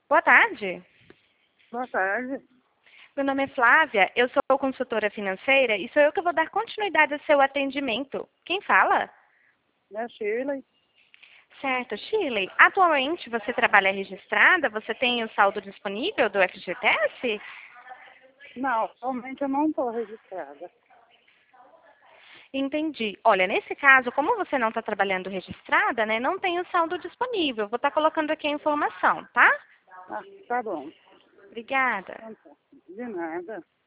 Boa tarde. Boa tarde. Meu nome é Flávia, eu sou consultora financeira e sou eu que vou dar continuidade ao seu atendimento. Quem fala? É Shirley. Certo, Shirley. Atualmente você trabalha registrada? Você tem o saldo disponível do FGTS? Não, atualmente eu não estou registrada. Entendi. Olha, nesse caso, como você não está trabalhando registrada, né, não tem o saldo disponível. Vou estar colocando aqui a informação, tá? Ah, tá bom. Obrigada. Então tá. De nada.